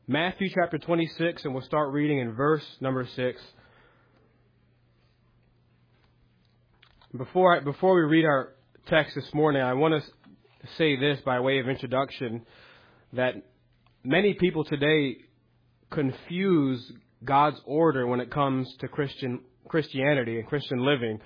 Matthew chapter 26, and we'll start reading in verse number 6. Before we read our text this morning, I want to say this by way of introduction, that many people today confuse God's order when it comes to Christianity and Christian living.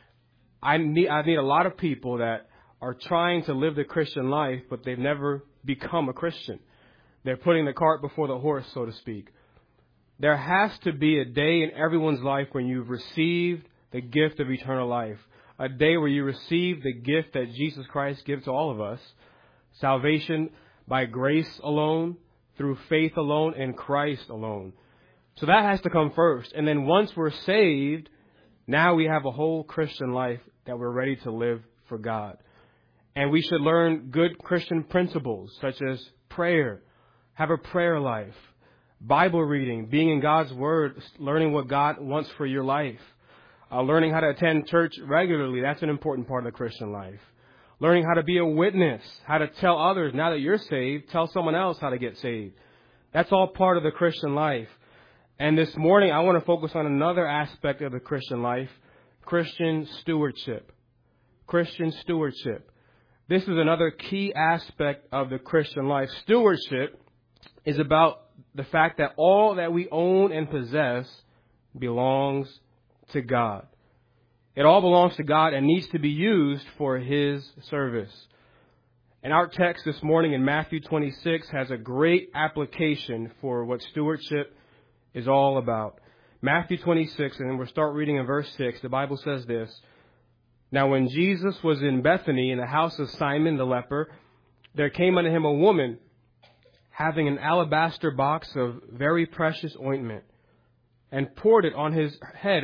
I meet a lot of people that are trying to live the Christian life, but they've never become a Christian. They're putting the cart before the horse, so to speak. There has to be a day in everyone's life when you've received the gift of eternal life. A day where you receive the gift that Jesus Christ gives to all of us. Salvation by grace alone, through faith alone, in Christ alone. So that has to come first. And then once we're saved, now we have a whole Christian life that we're ready to live for God. And we should learn good Christian principles such as prayer, have a prayer life, Bible reading, being in God's Word, learning what God wants for your life. Learning how to attend church regularly, that's an important part of the Christian life. Learning how to be a witness, how to tell others, now that you're saved, tell someone else how to get saved. That's all part of the Christian life. And this morning, I want to focus on another aspect of the Christian life, Christian stewardship. Christian stewardship. This is another key aspect of the Christian life. Stewardship is about the fact that all that we own and possess belongs to God. It all belongs to God and needs to be used for His service. And our text this morning in Matthew 26 has a great application for what stewardship is all about. Matthew 26, and we'll start reading in verse 6. The Bible says this: Now when Jesus was in Bethany in the house of Simon the leper, there came unto him a woman having an alabaster box of very precious ointment, and poured it on his head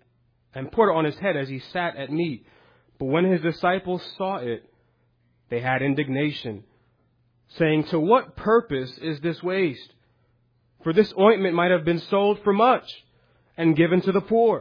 as he sat at meat. But when his disciples saw it, they had indignation, saying, To what purpose is this waste? For this ointment might have been sold for much and given to the poor.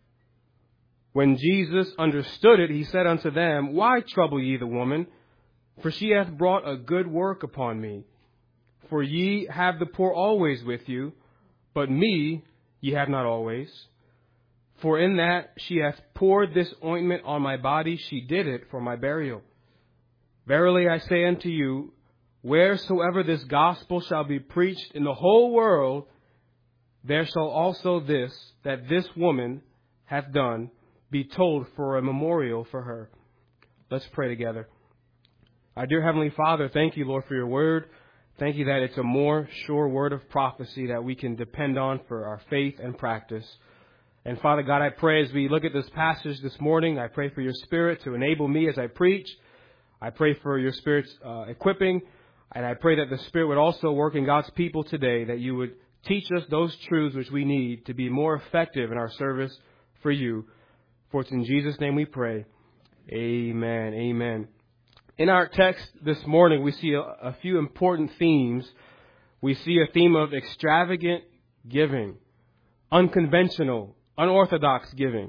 When Jesus understood it, he said unto them, Why trouble ye the woman? For she hath brought a good work upon me. For ye have the poor always with you, but me ye have not always. For in that she hath poured this ointment on my body, she did it for my burial. Verily I say unto you, wheresoever this gospel shall be preached in the whole world, there shall also this, that this woman hath done, be told for a memorial for her. Let's pray together. Our dear Heavenly Father, thank you, Lord, for your word. Thank you that it's a more sure word of prophecy that we can depend on for our faith and practice. And Father God, I pray as we look at this passage this morning, I pray for your Spirit to enable me as I preach. I pray for your Spirit's equipping. And I pray that the Spirit would also work in God's people today, that you would teach us those truths which we need to be more effective in our service for you. For it's in Jesus' name we pray. Amen. Amen. In our text this morning, we see a few important themes. We see a theme of extravagant giving, unconventional, unorthodox giving.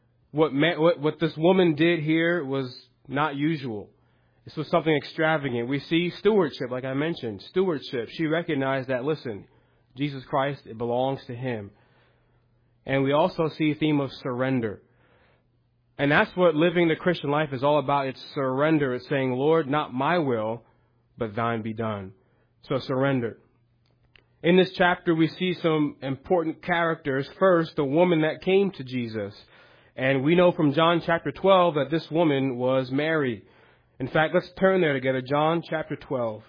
What this woman did here was not usual. This was something extravagant. We see stewardship, like I mentioned, stewardship. She recognized that, listen, Jesus Christ, it belongs to Him. And we also see a theme of surrender. And that's what living the Christian life is all about. It's surrender. It's saying, Lord, not my will, but thine be done. So surrender. In this chapter, we see some important characters. First, the woman that came to Jesus. And we know from John chapter 12 that this woman was Mary. In fact, let's turn there together. John chapter 12.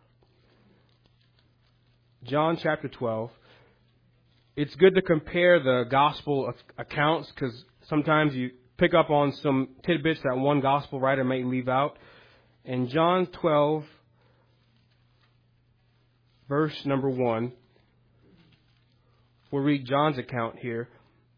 John chapter 12. It's good to compare the gospel accounts because sometimes you pick up on some tidbits that one gospel writer may leave out. In John 12, verse number 1, we'll read John's account here.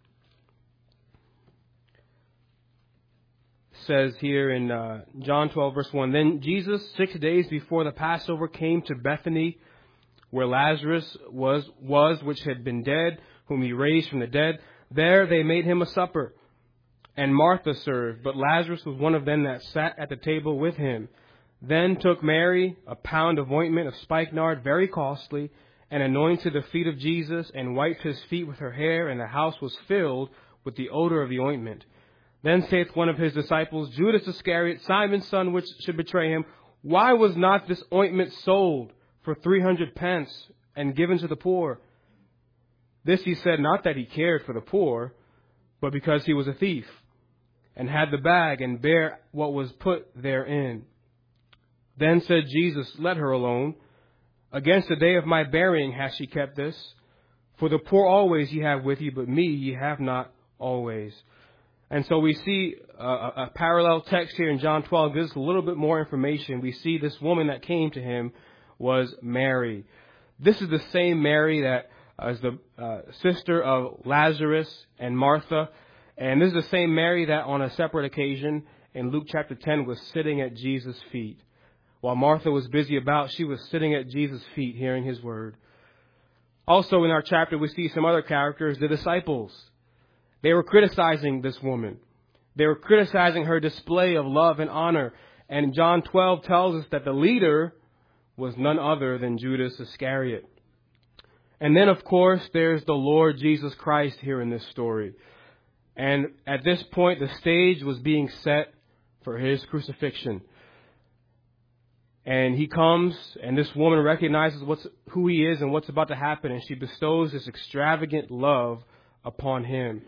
It says here in John 12, verse 1, Then Jesus, 6 days before the Passover, came to Bethany, where Lazarus was which had been dead, whom he raised from the dead. There they made him a supper. And Martha served, but Lazarus was one of them that sat at the table with him. Then took Mary a pound of ointment of spikenard, very costly, and anointed the feet of Jesus and wiped his feet with her hair, and the house was filled with the odor of the ointment. Then saith one of his disciples, Judas Iscariot, Simon's son, which should betray him, why was not this ointment sold for 300 pence and given to the poor? This he said, not that he cared for the poor, but because he was a thief, and had the bag, and bare what was put therein. Then said Jesus, let her alone. Against the day of my burying hath she kept this. For the poor always ye have with you, but me ye have not always. And so we see a parallel text here in John 12 gives us a little bit more information. We see this woman that came to him was Mary. This is the same Mary that is the sister of Lazarus and Martha. And this is the same Mary that on a separate occasion in Luke chapter 10 was sitting at Jesus' feet. While Martha was busy about, she was sitting at Jesus' feet hearing his word. Also in our chapter, we see some other characters, the disciples. They were criticizing this woman. They were criticizing her display of love and honor. And John 12 tells us that the leader was none other than Judas Iscariot. And then, of course, there's the Lord Jesus Christ here in this story. And at this point, the stage was being set for his crucifixion. And he comes, and this woman recognizes who he is and what's about to happen, and she bestows this extravagant love upon him.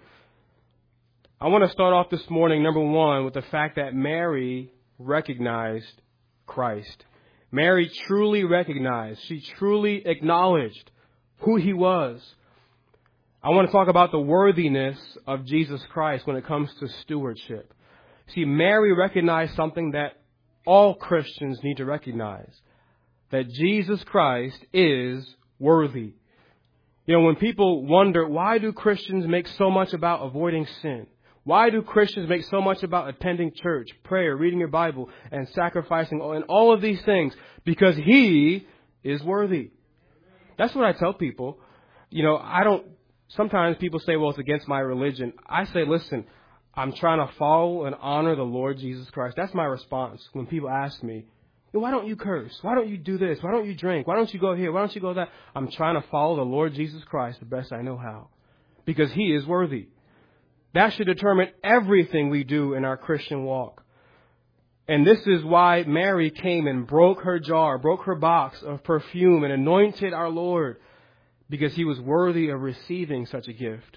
I want to start off this morning, number one, with the fact that Mary recognized Christ. Mary truly recognized, she truly acknowledged who he was. I want to talk about the worthiness of Jesus Christ when it comes to stewardship. See, Mary recognized something that all Christians need to recognize, that Jesus Christ is worthy. You know, when people wonder, why do Christians make so much about avoiding sin? Why do Christians make so much about attending church, prayer, reading your Bible, and sacrificing, and all of these things? Because he is worthy. That's what I tell people. You know, sometimes people say, well, it's against my religion. I say, listen, I'm trying to follow and honor the Lord Jesus Christ. That's my response when people ask me, why don't you curse? Why don't you do this? Why don't you drink? Why don't you go here? Why don't you go that? I'm trying to follow the Lord Jesus Christ the best I know how, because he is worthy. That should determine everything we do in our Christian walk. And this is why Mary came and broke her jar, broke her box of perfume and anointed our Lord, because he was worthy of receiving such a gift.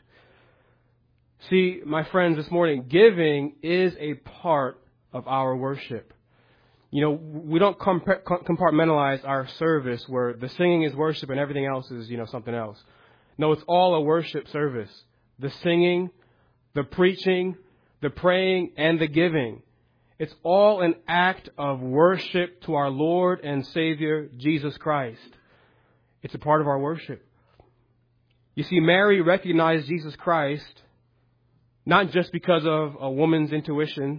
See, my friends, this morning, giving is a part of our worship. You know, we don't compartmentalize our service where the singing is worship and everything else is, something else. No, it's all a worship service. The singing, the preaching, the praying, and the giving. It's all an act of worship to our Lord and Savior, Jesus Christ. It's a part of our worship. You see, Mary recognized Jesus Christ not just because of a woman's intuition,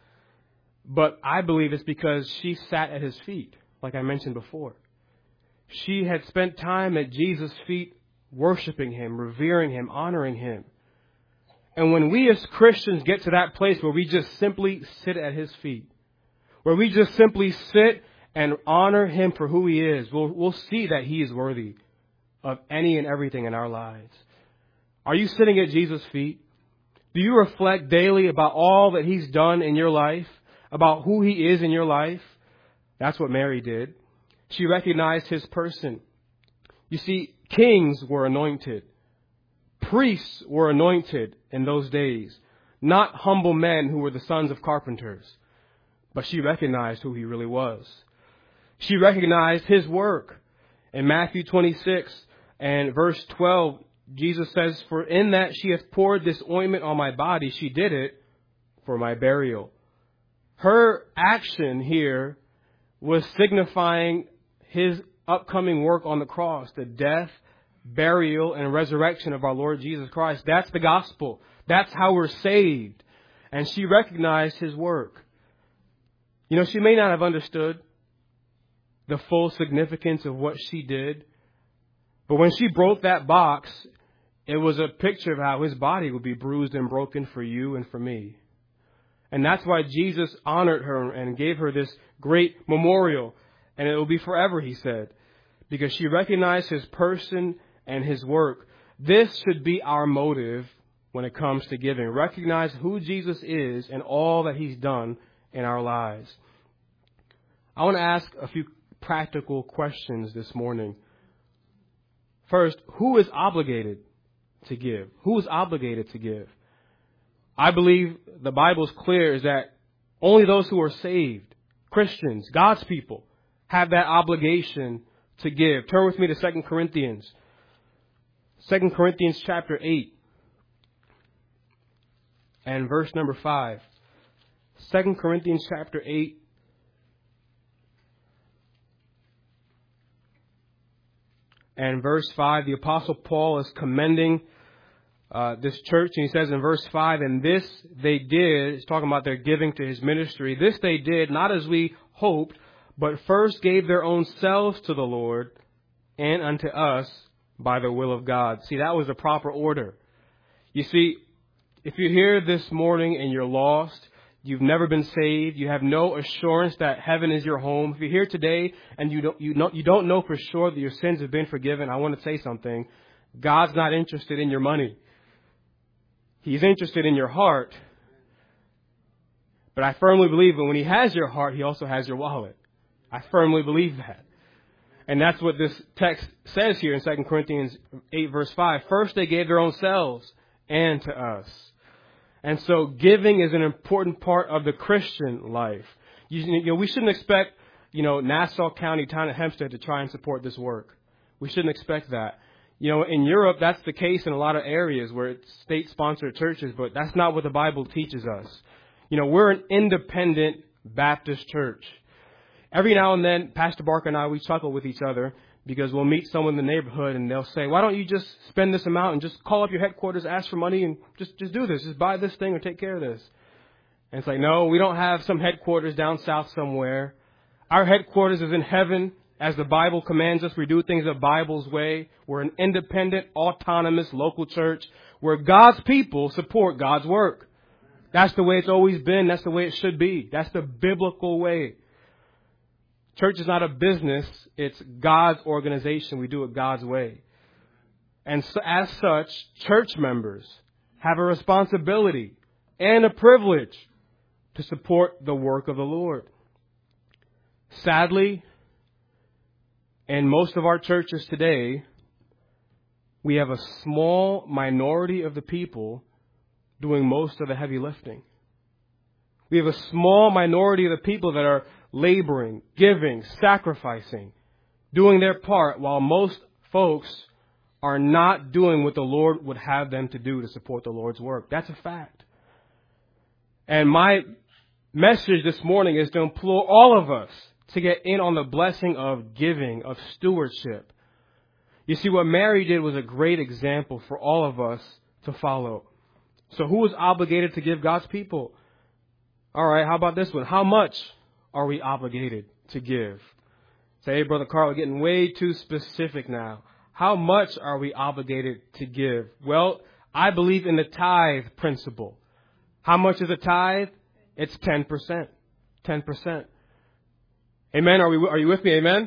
but I believe it's because she sat at his feet, like I mentioned before. She had spent time at Jesus' feet worshiping him, revering him, honoring him. And when we as Christians get to that place where we just simply sit at his feet, where we just simply sit and honor him for who he is, we'll see that he is worthy of any and everything in our lives. Are you sitting at Jesus' feet? Do you reflect daily about all that he's done in your life, about who he is in your life? That's what Mary did. She recognized his person. You see, kings were anointed. Priests were anointed in those days, not humble men who were the sons of carpenters. But she recognized who he really was. She recognized his work. In Matthew 26 and verse 12, Jesus says, for in that she hath poured this ointment on my body, she did it for my burial. Her action here was signifying his upcoming work on the cross, the death, burial, and resurrection of our Lord Jesus Christ. That's the gospel. That's how we're saved. And she recognized his work. You know, she may not have understood the full significance of what she did, but when she broke that box, it was a picture of how his body would be bruised and broken for you and for me. And that's why Jesus honored her and gave her this great memorial. And it will be forever, he said, because she recognized his person and his work. This should be our motive when it comes to giving. Recognize who Jesus is and all that he's done in our lives. I want to ask a few practical questions this morning. First, who is obligated to give? Who is obligated to give? I believe the Bible is clear is that only those who are saved, Christians, God's people, have that obligation to give. Turn with me to 2 Corinthians. 2 Corinthians chapter 8 and verse number 5. 2 Corinthians chapter 8 and verse 5. The Apostle Paul is commending this church, and he says in verse 5, and this they did, he's talking about their giving to his ministry, this they did not as we hoped, but first gave their own selves to the Lord and unto us by the will of God. See, that was the proper order. You see, if you're here this morning and you're lost, you've never been saved, you have no assurance that heaven is your home. If you're here today and you don't know for sure that your sins have been forgiven, I want to say something. God's not interested in your money. He's interested in your heart. But I firmly believe that when he has your heart, he also has your wallet. I firmly believe that. And that's what this text says here in 2 Corinthians 8 verse 5. First they gave their own selves and to us. And so giving is an important part of the Christian life. We shouldn't expect, Nassau County, Town of Hempstead to try and support this work. We shouldn't expect that. In Europe, that's the case in a lot of areas where it's state-sponsored churches, but that's not what the Bible teaches us. We're an independent Baptist church. Every now and then, Pastor Barker and I, we chuckle with each other because we'll meet someone in the neighborhood and they'll say, why don't you just spend this amount and just call up your headquarters, ask for money, and just do this. Just buy this thing or take care of this. And it's like, no, we don't have some headquarters down south somewhere. Our headquarters is in heaven. As the Bible commands us, we do things the Bible's way. We're an independent, autonomous local church where God's people support God's work. That's the way it's always been. That's the way it should be. That's the biblical way. Church is not a business. It's God's organization. We do it God's way. And so, as such, church members have a responsibility and a privilege to support the work of the Lord. Sadly, in most of our churches today, we have a small minority of the people doing most of the heavy lifting. We have a small minority of the people that are laboring, giving, sacrificing, doing their part, while most folks are not doing what the Lord would have them to do to support the Lord's work. That's a fact. And my message this morning is to implore all of us to get in on the blessing of giving, of stewardship. You see, what Mary did was a great example for all of us to follow. So who is obligated to give God's people? All right, how about this one? How much are we obligated to give? Say, hey, Brother Carl, we're getting way too specific now. How much are we obligated to give? Well, I believe in the tithe principle. How much is a tithe? It's 10%. 10%. Amen. Are you with me? Amen?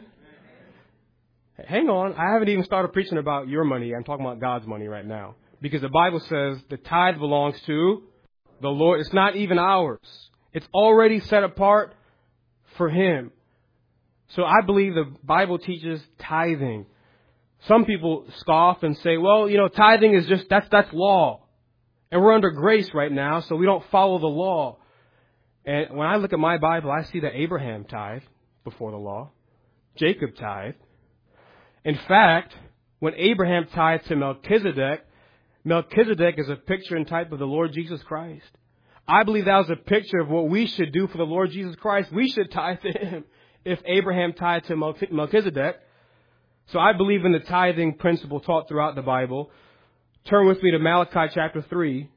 Hang on. I haven't even started preaching about your money. I'm talking about God's money right now. Because the Bible says the tithe belongs to the Lord. It's not even ours. It's already set apart for Him. So I believe the Bible teaches tithing. Some people scoff and say, well, tithing is just, that's law. And we're under grace right now, so we don't follow the law. And when I look at my Bible, I see that Abraham tithed before the law. Jacob tithed. In fact, when Abraham tithed to Melchizedek, Melchizedek is a picture and type of the Lord Jesus Christ. I believe that was a picture of what we should do for the Lord Jesus Christ. We should tithe to Him if Abraham tithed to Melchizedek. So I believe in the tithing principle taught throughout the Bible. Turn with me to Malachi chapter 3.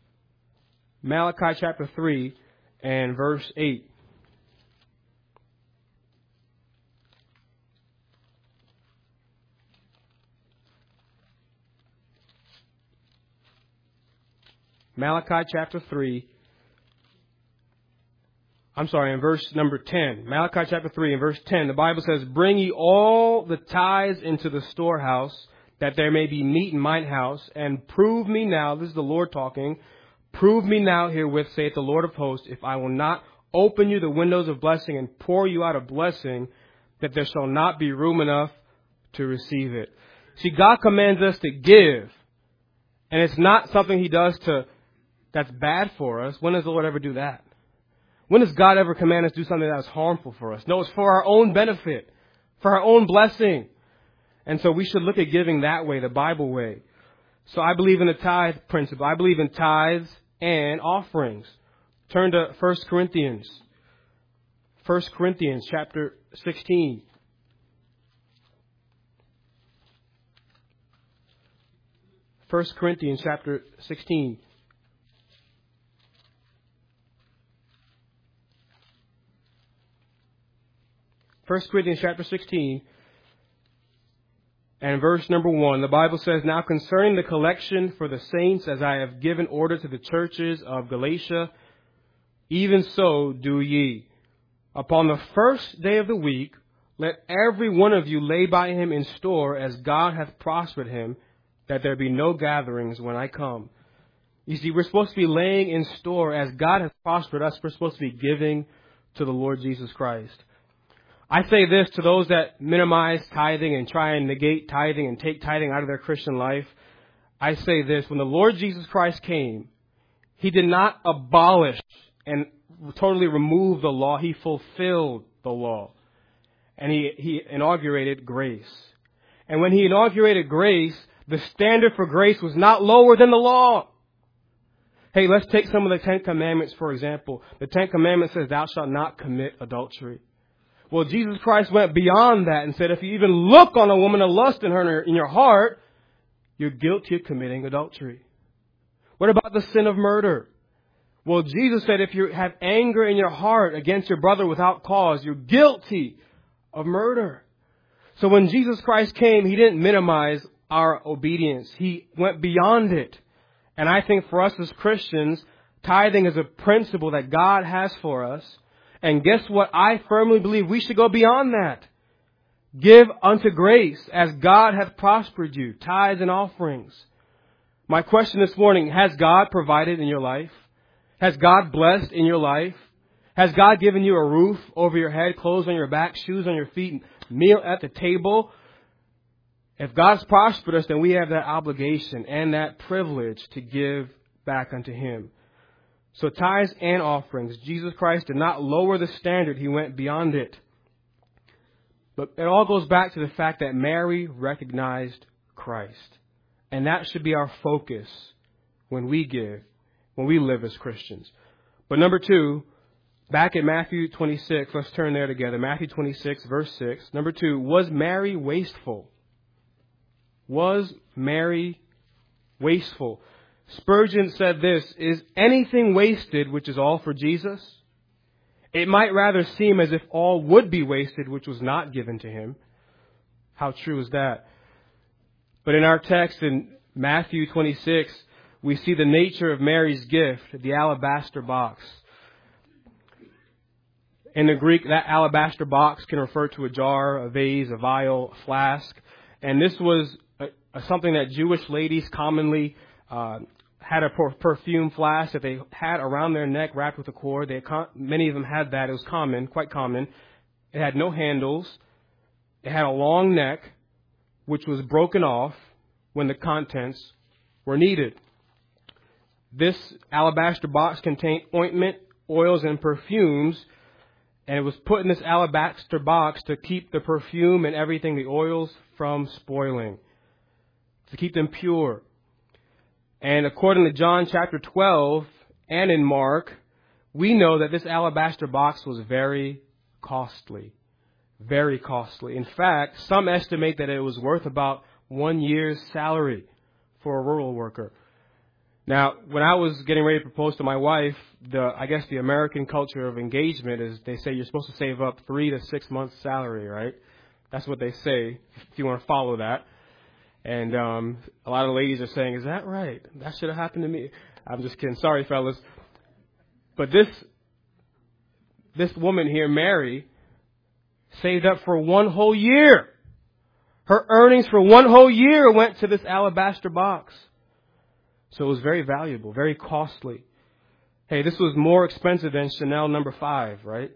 Malachi chapter 3 and verse 8. Malachi chapter 3. in verse number 10, Malachi chapter 3 and verse 10, the Bible says, "Bring ye all the tithes into the storehouse, that there may be meat in mine house, and prove me now," this is the Lord talking, "prove me now herewith, saith the Lord of hosts, if I will not open you the windows of blessing and pour you out a blessing, that there shall not be room enough to receive it." See, God commands us to give, and it's not something He does that's bad for us. When does the Lord ever do that? When does God ever command us to do something that is harmful for us? No, it's for our own benefit, for our own blessing. And so we should look at giving that way, the Bible way. So I believe in the tithe principle. I believe in tithes and offerings. Turn to 1 Corinthians. 1 Corinthians chapter 16. 1 Corinthians chapter 16. 1 Corinthians chapter 16 and verse number 1, the Bible says, "Now concerning the collection for the saints, as I have given order to the churches of Galatia, even so do ye. Upon the first day of the week, let every one of you lay by him in store, as God hath prospered him, that there be no gatherings when I come." You see, we're supposed to be laying in store as God has prospered us. We're supposed to be giving to the Lord Jesus Christ. I say this to those that minimize tithing and try and negate tithing and take tithing out of their Christian life. I say this: when the Lord Jesus Christ came, He did not abolish and totally remove the law. He fulfilled the law. And He inaugurated grace. And when He inaugurated grace, the standard for grace was not lower than the law. Hey, let's take some of the 10 Commandments, for example. The 10 Commandments says, "Thou shalt not commit adultery." Well, Jesus Christ went beyond that and said, if you even look on a woman of lust in your heart, you're guilty of committing adultery. What about the sin of murder? Well, Jesus said if you have anger in your heart against your brother without cause, you're guilty of murder. So when Jesus Christ came, He didn't minimize our obedience. He went beyond it. And I think for us as Christians, tithing is a principle that God has for us. And guess what? I firmly believe we should go beyond that. Give unto grace as God hath prospered you. Tithes and offerings. My question this morning, has God provided in your life? Has God blessed in your life? Has God given you a roof over your head, clothes on your back, shoes on your feet, meal at the table? If God's prospered us, then we have that obligation and that privilege to give back unto Him. So tithes and offerings. Jesus Christ did not lower the standard. He went beyond it. But it all goes back to the fact that Mary recognized Christ. And that should be our focus when we give, when we live as Christians. But number 2, back at Matthew 26, let's turn there together. Matthew 26, verse 6. Number 2, was Mary wasteful? Was Mary wasteful? Spurgeon said this: "Is anything wasted which is all for Jesus? It might rather seem as if all would be wasted which was not given to Him." How true is that? But in our text in Matthew 26, we see the nature of Mary's gift, the alabaster box. In the Greek, that alabaster box can refer to a jar, a vase, a vial, a flask. And this was something that Jewish ladies commonly had a perfume flask that they had around their neck wrapped with a cord. Many of them had that. It was common, quite common. It had no handles. It had a long neck, which was broken off when the contents were needed. This alabaster box contained ointment, oils, and perfumes, and it was put in this alabaster box to keep the perfume and everything, the oils, from spoiling, to keep them pure. And according to John chapter 12 and in Mark, we know that this alabaster box was very costly. Very costly. In fact, some estimate that it was worth about 1 year's salary for a rural worker. Now, when I was getting ready to propose to my wife, I guess the American culture of engagement is they say you're supposed to save up 3 to 6 months' salary, right? That's what they say, if you want to follow that. And a lot of ladies are saying, "Is that right? That should have happened to me." I'm just kidding. Sorry, fellas. But this woman here, Mary, saved up for one whole year. Her earnings for one whole year went to this alabaster box. So it was very valuable, very costly. Hey, this was more expensive than Chanel number 5, right?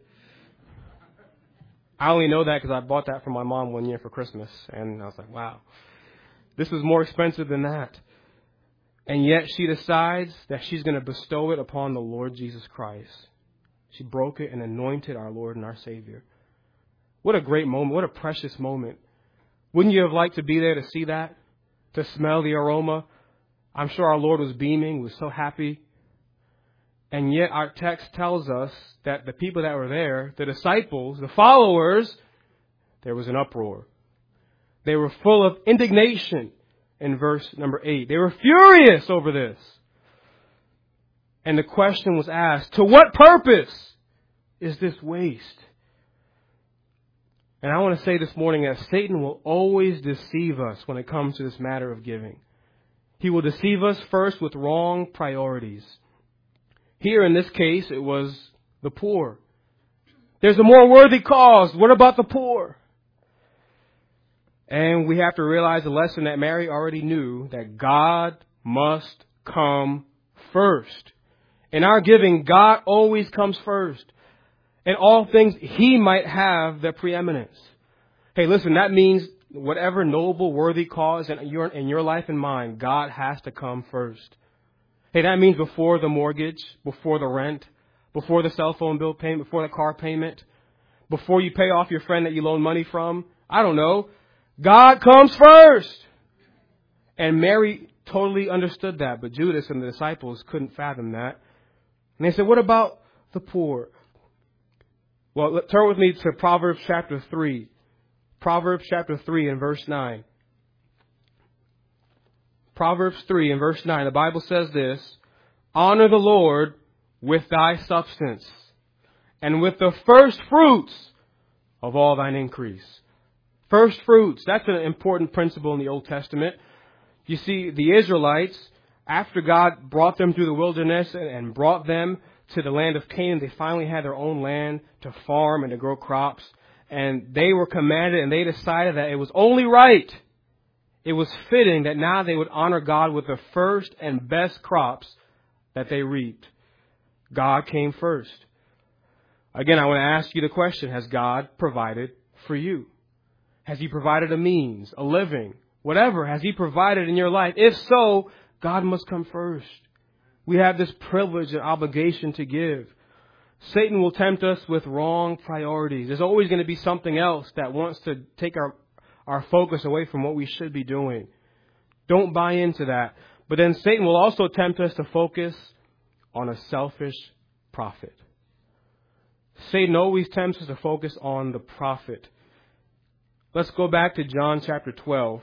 I only know that because I bought that for my mom one year for Christmas. And I was like, wow, this is more expensive than that. And yet she decides that she's going to bestow it upon the Lord Jesus Christ. She broke it and anointed our Lord and our Savior. What a great moment. What a precious moment. Wouldn't you have liked to be there to see that? To smell the aroma? I'm sure our Lord was beaming, was so happy. And yet our text tells us that the people that were there, the disciples, the followers, there was an uproar. They were full of indignation in verse number 8. They were furious over this. And the question was asked, to what purpose is this waste? And I want to say this morning that Satan will always deceive us when it comes to this matter of giving. He will deceive us first with wrong priorities. Here in this case, it was the poor. There's a more worthy cause. What about the poor? And we have to realize the lesson that Mary already knew, that God must come first. In our giving, God always comes first. In all things, He might have the preeminence. Hey, listen, that means whatever noble, worthy cause in your life and mine, God has to come first. Hey, that means before the mortgage, before the rent, before the cell phone bill payment, before the car payment, before you pay off your friend that you loan money from. I don't know. God comes first. And Mary totally understood that, but Judas and the disciples couldn't fathom that. And they said, what about the poor? Well, turn with me to Proverbs chapter 3. Proverbs chapter 3 and verse 9. Proverbs 3 and verse 9, the Bible says this, honor the Lord with thy substance, and with the first fruits of all thine increase. First fruits, that's an important principle in the Old Testament. You see, the Israelites, after God brought them through the wilderness and brought them to the land of Canaan, they finally had their own land to farm and to grow crops. And they were commanded and they decided that it was only right, it was fitting that now they would honor God with the first and best crops that they reaped. God came first. Again, I want to ask you the question, has God provided for you? Has He provided a means, a living, whatever? Has He provided in your life? If so, God must come first. We have this privilege and obligation to give. Satan will tempt us with wrong priorities. There's always going to be something else that wants to take our focus away from what we should be doing. Don't buy into that. But then Satan will also tempt us to focus on a selfish profit. Satan always tempts us to focus on the profit. Let's go back to John chapter 12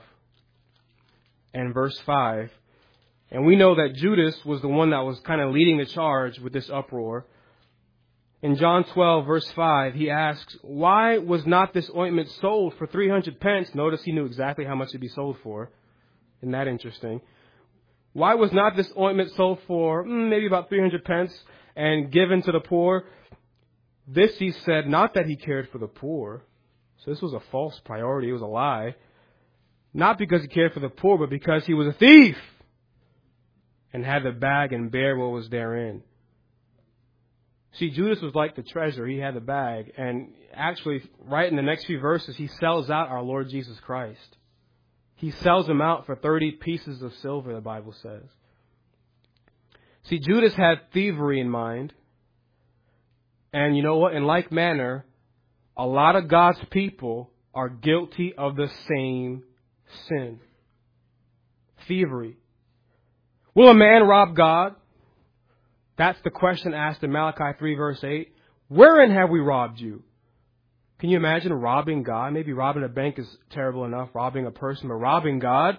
and verse 5. And we know that Judas was the one that was kind of leading the charge with this uproar. In John 12, verse 5, he asks, why was not this ointment sold for 300 pence? Notice he knew exactly how much it'd be sold for. Isn't that interesting? Why was not this ointment sold for maybe about 300 pence and given to the poor? This he said, not that he cared for the poor. So this was a false priority. It was a lie. Not because he cared for the poor, but because he was a thief and had the bag and bear what was therein. See, Judas was like the treasure. He had the bag. And actually, right in the next few verses, he sells out our Lord Jesus Christ. He sells him out for 30 pieces of silver, the Bible says. See, Judas had thievery in mind. And you know what? In like manner, a lot of God's people are guilty of the same sin. Thievery. Will a man rob God? That's the question asked in Malachi 3 verse 8. Wherein have we robbed you? Can you imagine robbing God? Maybe robbing a bank is terrible enough, robbing a person, but robbing God?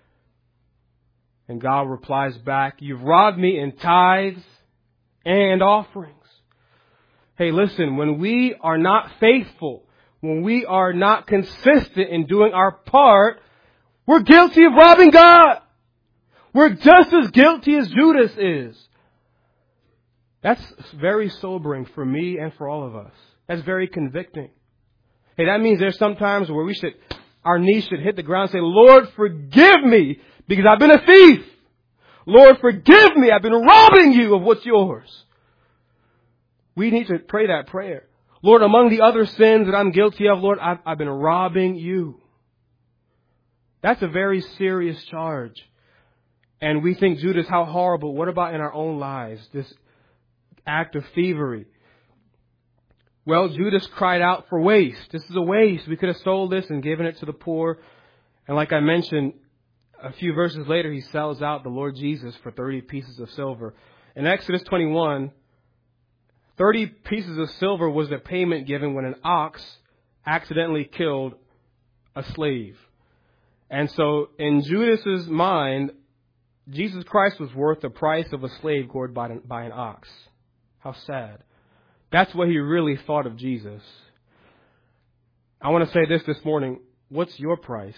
And God replies back, you've robbed me in tithes and offerings. Hey, listen, when we are not faithful, when we are not consistent in doing our part, we're guilty of robbing God. We're just as guilty as Judas is. That's very sobering for me and for all of us. That's very convicting. Hey, that means there's some times where our knees should hit the ground and say, Lord, forgive me because I've been a thief. Lord, forgive me. I've been robbing you of what's yours. We need to pray that prayer. Lord, among the other sins that I'm guilty of, Lord, I've been robbing you. That's a very serious charge. And we think, Judas, how horrible. What about in our own lives? This act of thievery. Well, Judas cried out for waste. This is a waste. We could have sold this and given it to the poor. And like I mentioned, a few verses later, he sells out the Lord Jesus for 30 pieces of silver. In Exodus 21, 30 pieces of silver was the payment given when an ox accidentally killed a slave. And so in Judas's mind, Jesus Christ was worth the price of a slave gored by an ox. How sad. That's what he really thought of Jesus. I want to say this morning. What's your price?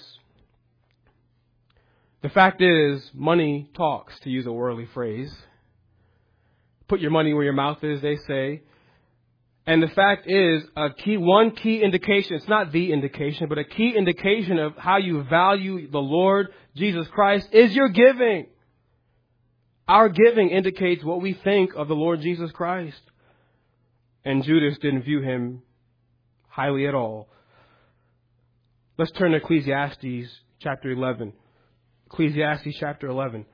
The fact is, money talks, to use a worldly phrase. Put your money where your mouth is, they say. And the fact is, one key indication, it's not the indication, but a key indication of how you value the Lord Jesus Christ is your giving. Our giving indicates what we think of the Lord Jesus Christ. And Judas didn't view him highly at all. Let's turn to Ecclesiastes chapter 11. Ecclesiastes chapter 11.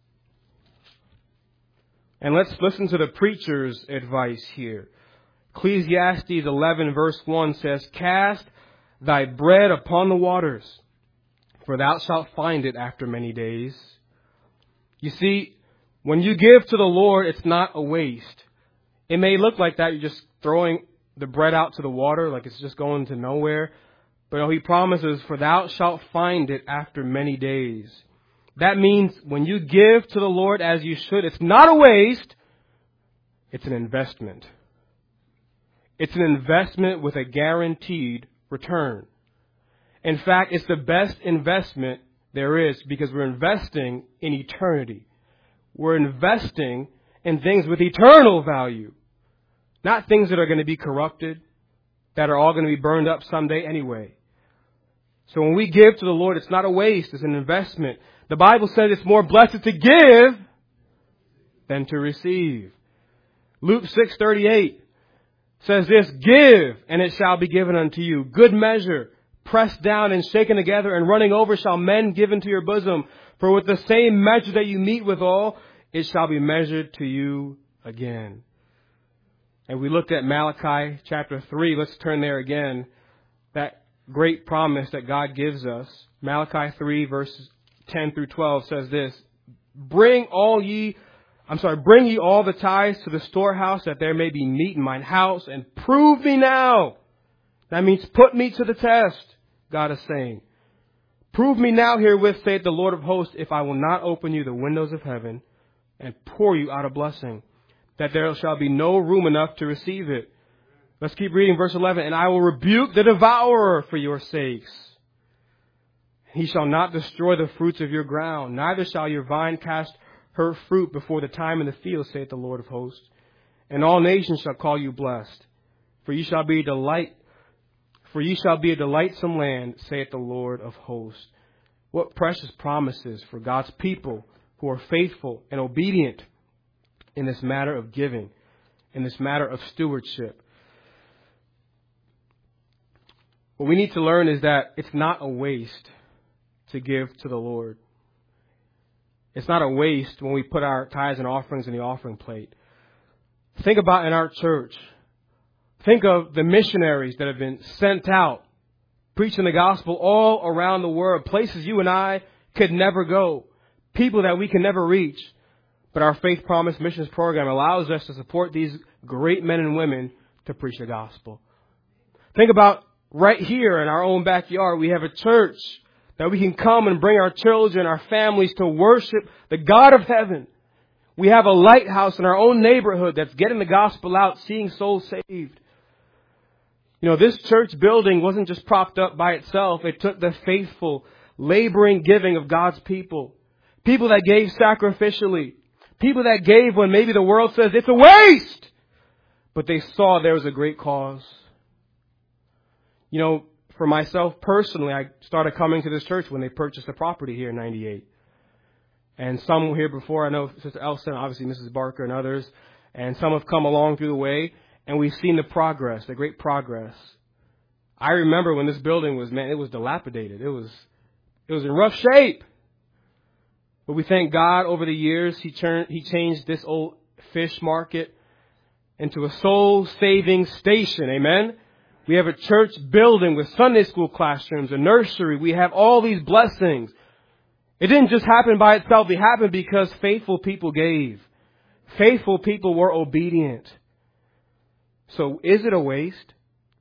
And let's listen to the preacher's advice here. Ecclesiastes 11 verse 1 says, Cast thy bread upon the waters, for thou shalt find it after many days. You see, when you give to the Lord, it's not a waste. It may look like that. You're just throwing the bread out to the water, like it's just going to nowhere. But no, he promises, for thou shalt find it after many days. That means when you give to the Lord as you should, it's not a waste. It's an investment. It's an investment with a guaranteed return. In fact, it's the best investment there is because we're investing in eternity. We're investing in things with eternal value. Not things that are going to be corrupted, that are all going to be burned up someday anyway. So when we give to the Lord, it's not a waste, it's an investment. The Bible says it's more blessed to give than to receive. Luke 6:38 says this, Give, and it shall be given unto you. Good measure, pressed down and shaken together and running over shall men give into your bosom. For with the same measure that you meet withal, it shall be measured to you again. And we looked at Malachi chapter 3. Let's turn there again. That great promise that God gives us. Malachi 3 verses 10 through 12 says this, Bring ye all the tithes to the storehouse, that there may be meat in mine house, and prove me now. That means put me to the test, God is saying. Prove me now herewith, saith the Lord of hosts, if I will not open you the windows of heaven and pour you out a blessing, that there shall be no room enough to receive it. Let's keep reading verse 11. And I will rebuke the devourer for your sakes. He shall not destroy the fruits of your ground, neither shall your vine cast her fruit before the time in the field, saith the Lord of hosts. And all nations shall call you blessed, for ye shall be a delightsome land, saith the Lord of hosts. What precious promises for God's people who are faithful and obedient in this matter of giving, in this matter of stewardship. What we need to learn is that it's not a waste to give to the Lord. It's not a waste when we put our tithes and offerings in the offering plate. Think about in our church. Think of the missionaries that have been sent out, preaching the gospel all around the world, places you and I could never go, people that we can never reach. But our Faith Promise Missions program allows us to support these great men and women to preach the gospel. Think about right here in our own backyard, we have a church that we can come and bring our children, our families to worship the God of heaven. We have a lighthouse in our own neighborhood that's getting the gospel out, seeing souls saved. You know, this church building wasn't just propped up by itself. It took the faithful, laboring giving of God's people. People that gave sacrificially. People that gave when maybe the world says it's a waste. But they saw there was a great cause. You know, for myself personally, I started coming to this church when they purchased the property here in 98. And some were here before. I know Sister Elson, obviously Mrs. Barker and others. And some have come along through the way. And we've seen the progress, the great progress. I remember when this building was, it was dilapidated. It was in rough shape. But we thank God over the years, He changed this old fish market into a soul-saving station. Amen? We have a church building with Sunday school classrooms, a nursery. We have all these blessings. It didn't just happen by itself. It happened because faithful people gave. Faithful people were obedient. So is it a waste?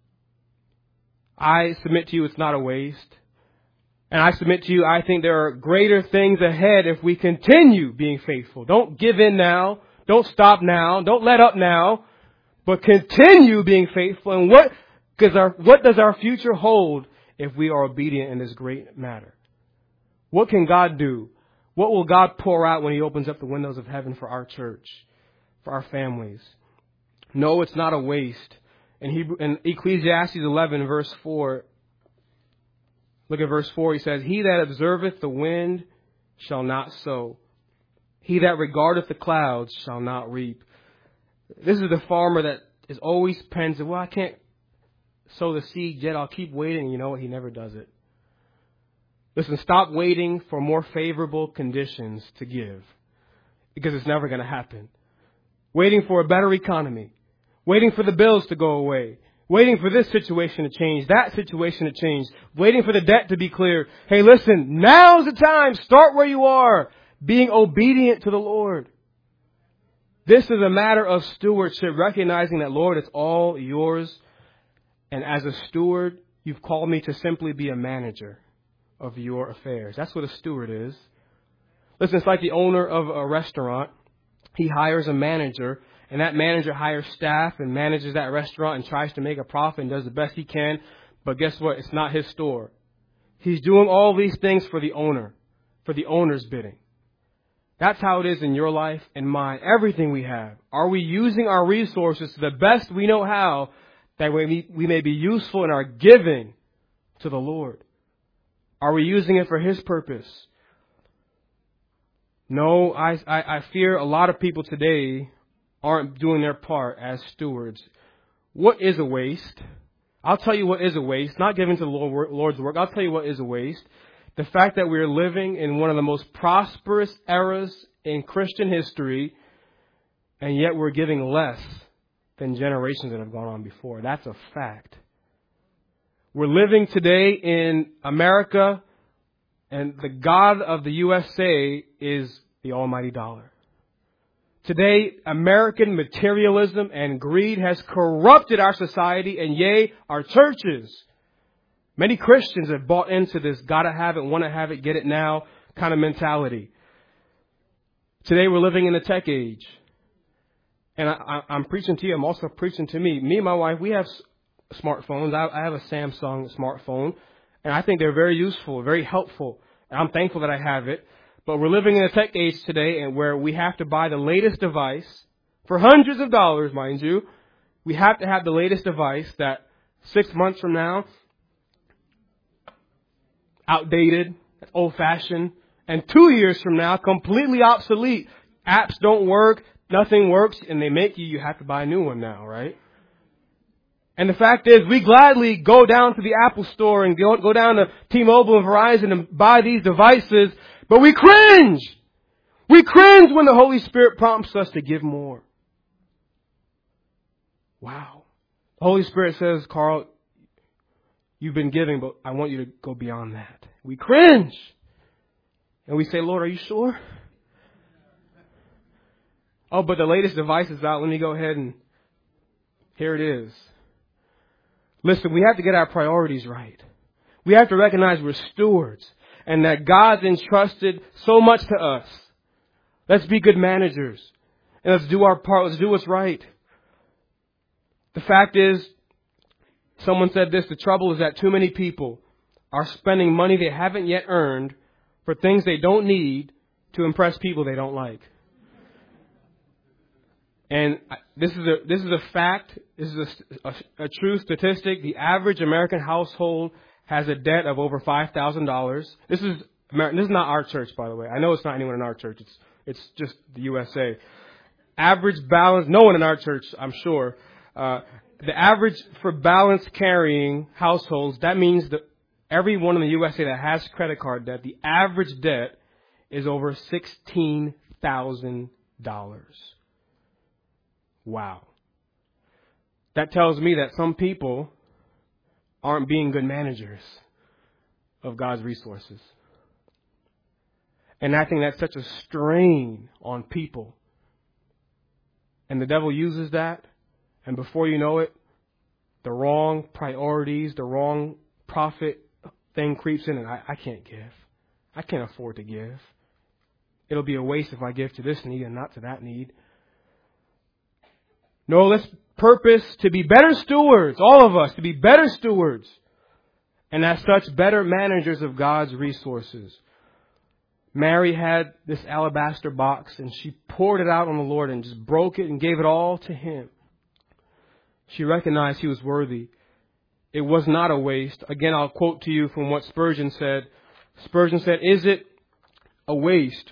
I submit to you it's not a waste. And I submit to you, I think there are greater things ahead if we continue being faithful. Don't give in now. Don't stop now. Don't let up now. But continue being faithful. And what does our future hold if we are obedient in this great matter? What can God do? What will God pour out when He opens up the windows of heaven for our church, for our families? No, it's not a waste. In Ecclesiastes 11, verse 4, look at verse 4. He says, He that observeth the wind shall not sow. He that regardeth the clouds shall not reap. This is the farmer that is always pensive. Well, I can't sow the seed yet. I'll keep waiting. You know what? He never does it. Listen, stop waiting for more favorable conditions to give, because it's never going to happen. Waiting for a better economy. Waiting for the bills to go away. Waiting for this situation to change, that situation to change. Waiting for the debt to be cleared. Hey, listen, now's the time. Start where you are. Being obedient to the Lord. This is a matter of stewardship, recognizing that, Lord, it's all yours. And as a steward, you've called me to simply be a manager of your affairs. That's what a steward is. Listen, it's like the owner of a restaurant. He hires a manager, and that manager hires staff and manages that restaurant and tries to make a profit and does the best he can. But guess what? It's not his store. He's doing all these things for the owner, for the owner's bidding. That's how it is in your life and mine. Everything we have. Are we using our resources to the best we know how, that we may be useful in our giving to the Lord? Are we using it for His purpose? No, I fear a lot of people today aren't doing their part as stewards. What is a waste? I'll tell you what is a waste. Not giving to the Lord's work. I'll tell you what is a waste. The fact that we're living in one of the most prosperous eras in Christian history, and yet we're giving less than generations that have gone on before. That's a fact. We're living today in America, and the God of the USA is the almighty dollar. Today, American materialism and greed has corrupted our society and, yea, our churches. Many Christians have bought into this gotta have it, want to have it, get it now kind of mentality. Today, we're living in the tech age. And I'm preaching to you. I'm also preaching to me. Me and my wife, we have smartphones. I have a Samsung smartphone. And I think they're very useful, very helpful. And I'm thankful that I have it. But we're living in a tech age today, and where we have to buy the latest device for hundreds of dollars, mind you. We have to have the latest device that 6 months from now, outdated, old-fashioned, and 2 years from now, completely obsolete. Apps don't work, nothing works, and they make you have to buy a new one now, right? And the fact is, we gladly go down to the Apple store and go down to T-Mobile and Verizon and buy these devices, but we cringe. We cringe when the Holy Spirit prompts us to give more. Wow. The Holy Spirit says, Carl, you've been giving, but I want you to go beyond that. We cringe. And we say, Lord, are you sure? Oh, but the latest device is out. Let me go ahead and here it is. Listen, we have to get our priorities right. We have to recognize we're stewards and that God's entrusted so much to us. Let's be good managers and let's do our part. Let's do what's right. The fact is, someone said this, the trouble is that too many people are spending money they haven't yet earned for things they don't need to impress people they don't like. And this is a fact. This is a true statistic. The average American household has a debt of over $5,000. This is not our church, by the way. I know it's not anyone in our church. It's just the USA. Average balance, no one in our church, I'm sure. The average for balance carrying households, that means that everyone in the USA that has credit card debt, the average debt is over $16,000. Wow. That tells me that some people aren't being good managers of God's resources. And I think that's such a strain on people. And the devil uses that, and before you know it, the wrong priorities, the wrong profit thing creeps in, and I can't give. I can't afford to give. It'll be a waste if I give to this need and not to that need. No, let's purpose to be better stewards, all of us, to be better stewards, and as such, better managers of God's resources. Mary had this alabaster box, and she poured it out on the Lord and just broke it and gave it all to Him. She recognized He was worthy. It was not a waste. Again, I'll quote to you from what Spurgeon said. Spurgeon said, "Is it a waste?"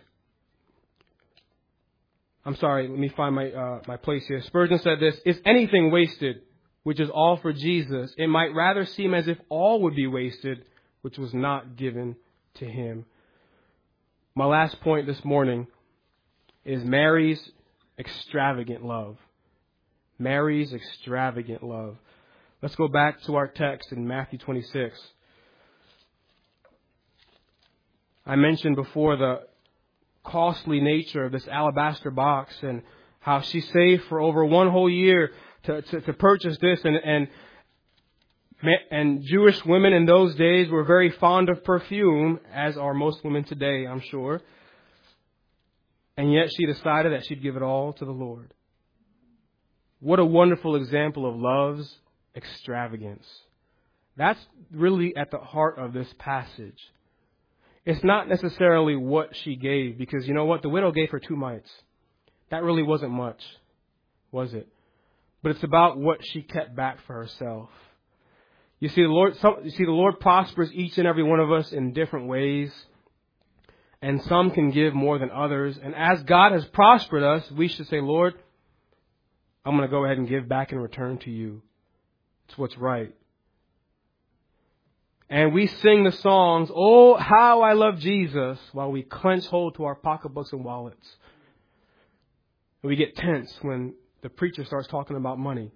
I'm sorry, let me find my place here. Spurgeon said this: "Is anything wasted, which is all for Jesus? It might rather seem as if all would be wasted, which was not given to Him." My last point this morning is Mary's extravagant love. Mary's extravagant love. Let's go back to our text in Matthew 26. I mentioned before the costly nature of this alabaster box and how she saved for over one whole year to purchase this. And Jewish women in those days were very fond of perfume, as are most women today, I'm sure. And yet she decided that she'd give it all to the Lord. What a wonderful example of love's extravagance. That's really at the heart of this passage. It's not necessarily what she gave, because you know what? The widow gave her 2 mites. That really wasn't much, was it? But it's about what she kept back for herself. You see, the Lord prospers each and every one of us in different ways, and some can give more than others. And as God has prospered us, we should say, "Lord, I'm going to go ahead and give back in return to you. It's what's right." And we sing the songs, "Oh, how I love Jesus," while we clench hold to our pocketbooks and wallets. And we get tense when the preacher starts talking about money.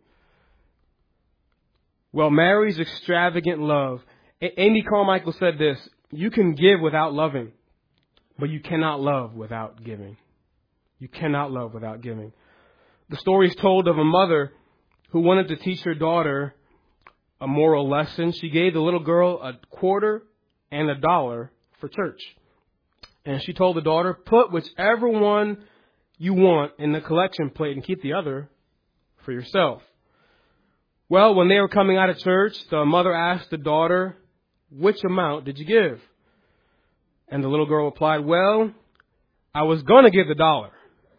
Well, Mary's extravagant love. Amy Carmichael said this: "You can give without loving, but you cannot love without giving." You cannot love without giving. The story is told of a mother who wanted to teach her daughter a moral lesson. She gave the little girl a quarter and $1 for church. And she told the daughter, "Put whichever one you want in the collection plate and keep the other for yourself." Well, when they were coming out of church, the mother asked the daughter, "Which amount did you give?" And the little girl replied, "Well, I was going to give the $1.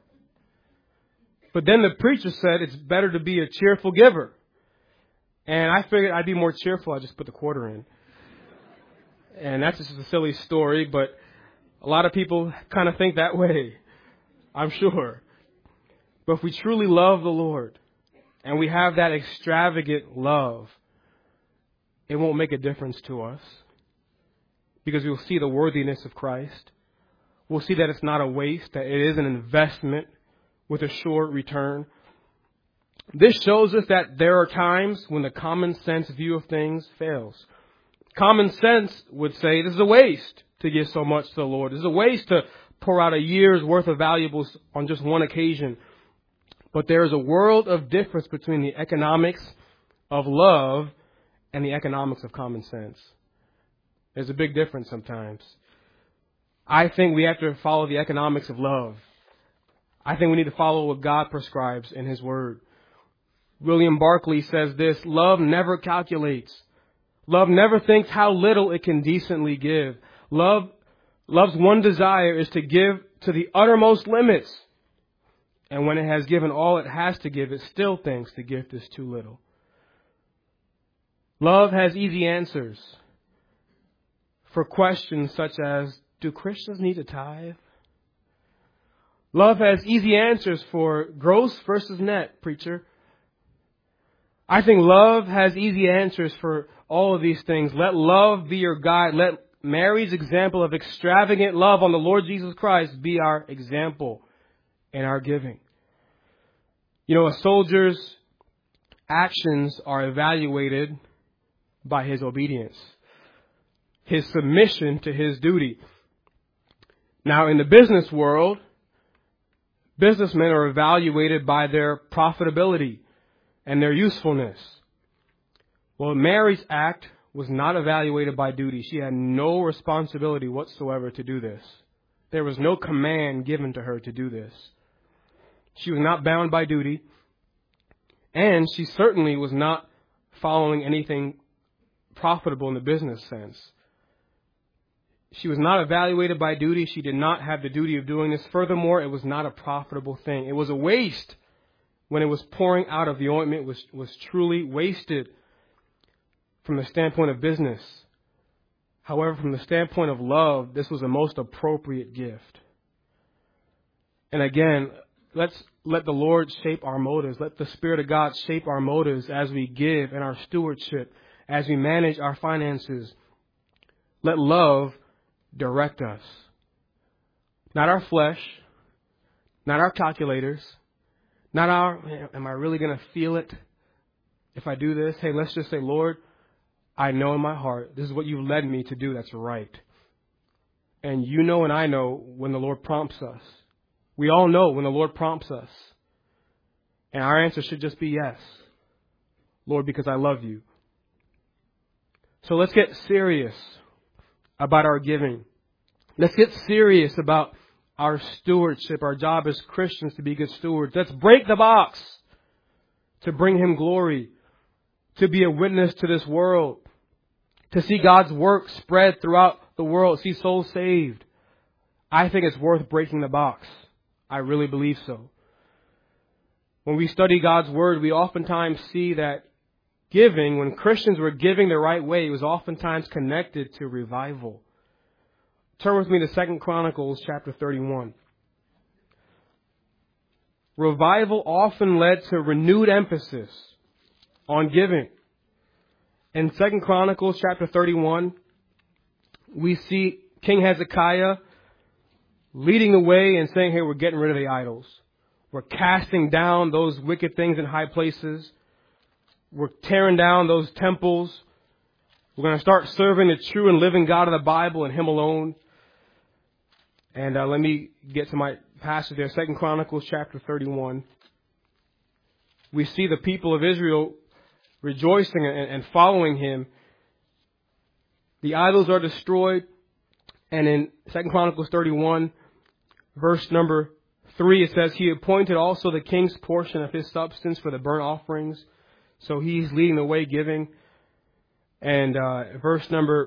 But then the preacher said it's better to be a cheerful giver. And I figured I'd be more cheerful. I just put the quarter in." And that's just a silly story, but a lot of people kind of think that way, I'm sure. But if we truly love the Lord, and we have that extravagant love, it won't make a difference to us, because we'll see the worthiness of Christ. We'll see that it's not a waste, that it is an investment with a sure return. This shows us that there are times when the common sense view of things fails. Common sense would say this is a waste to give so much to the Lord. This is a waste to pour out a year's worth of valuables on just one occasion. But there is a world of difference between the economics of love and the economics of common sense. There's a big difference sometimes. I think we have to follow the economics of love. I think we need to follow what God prescribes in His Word. William Barclay says this: "Love never calculates. Love never thinks how little it can decently give. Love's one desire is to give to the uttermost limits. And when it has given all it has to give, it still thinks the gift is too little. Love has easy answers for questions such as, do Christians need to tithe? Love has easy answers for gross versus net, preacher. I think love has easy answers for all of these things. Let love be your guide. Let Mary's example of extravagant love on the Lord Jesus Christ be our example in our giving. You know, a soldier's actions are evaluated by his obedience, his submission to his duty. Now, in the business world, businessmen are evaluated by their profitability and their usefulness. Well, Mary's act was not evaluated by duty. She had no responsibility whatsoever to do this. There was no command given to her to do this. She was not bound by duty, and she certainly was not following anything profitable in the business sense. She was not evaluated by duty. She did not have the duty of doing this. Furthermore, it was not a profitable thing. It was a waste. When it was pouring out of the ointment, was truly wasted from the standpoint of business. However, from the standpoint of love, this was a most appropriate gift. And again, let's let the Lord shape our motives. Let the Spirit of God shape our motives as we give in our stewardship, as we manage our finances. Let love direct us. Not our flesh, not our calculators, not our, am I really going to feel it if I do this? Hey, let's just say, Lord, I know in my heart, this is what you've led me to do that's right. And you know and I know when the Lord prompts us. We all know when the Lord prompts us. And our answer should just be yes. Lord, because I love you. So let's get serious about our giving. Let's get serious about our stewardship, our job as Christians to be good stewards. Let's break the box to bring Him glory, to be a witness to this world, to see God's work spread throughout the world, see souls saved. I think it's worth breaking the box. I really believe so. When we study God's Word, we oftentimes see that giving, when Christians were giving the right way, it was oftentimes connected to revival. Turn with me to 2 Chronicles chapter 31. Revival often led to renewed emphasis on giving. In 2 Chronicles chapter 31, we see King Hezekiah leading the way and saying, hey, we're getting rid of the idols. We're casting down those wicked things in high places. We're tearing down those temples. We're going to start serving the true and living God of the Bible and Him alone. And let me get to my passage there, 2 Chronicles chapter 31. We see the people of Israel rejoicing and following Him. The idols are destroyed. And in 2 Chronicles 31, verse number 3, it says, He appointed also the king's portion of his substance for the burnt offerings. So he's leading the way giving. And verse number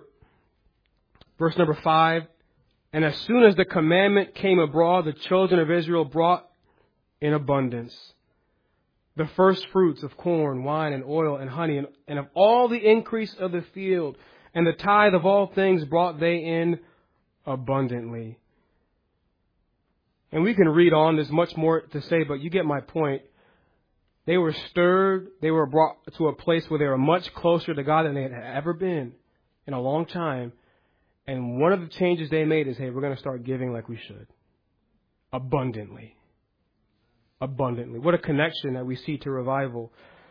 5, and as soon as the commandment came abroad, the children of Israel brought in abundance the first fruits of corn, wine, and oil, and honey, and of all the increase of the field, and the tithe of all things brought they in abundantly. And we can read on. There's much more to say, but you get my point. They were stirred. They were brought to a place where they were much closer to God than they had ever been in a long time. And one of the changes they made is, hey, we're going to start giving like we should. Abundantly. Abundantly. What a connection that we see to revival.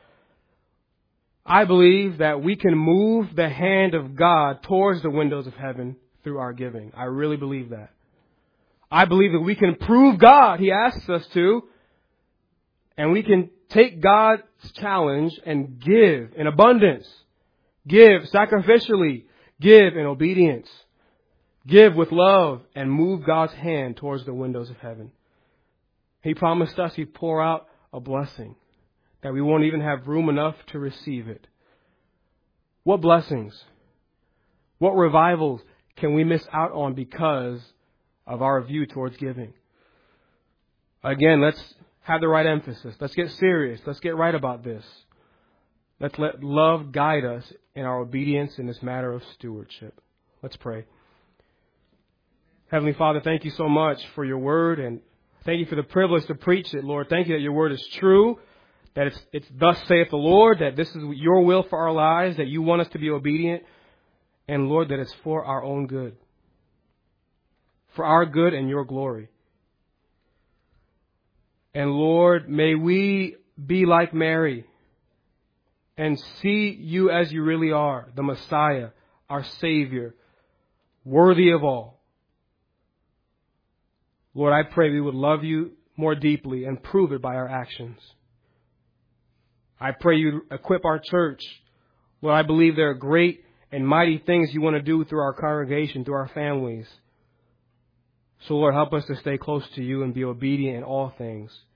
I believe that we can move the hand of God towards the windows of heaven through our giving. I really believe that. I believe that we can prove God. He asks us to. And we can take God's challenge and give in abundance. Give sacrificially. Give in obedience. Give with love and move God's hand towards the windows of heaven. He promised us He'd pour out a blessing that we won't even have room enough to receive it. What blessings, what revivals can we miss out on because of our view towards giving? Again, let's have the right emphasis. Let's get serious. Let's get right about this. Let's let love guide us in our obedience in this matter of stewardship. Let's pray. Heavenly Father, thank you so much for your word, and thank you for the privilege to preach it, Lord. Thank you that your word is true, that it's thus saith the Lord, that this is your will for our lives, that you want us to be obedient, and Lord, that it's for our own good. For our good and your glory. And Lord, may we be like Mary and see you as you really are, the Messiah, our Savior, worthy of all. Lord, I pray we would love you more deeply and prove it by our actions. I pray you equip our church. Lord, I believe there are great and mighty things you want to do through our congregation, through our families. So, Lord, help us to stay close to you and be obedient in all things.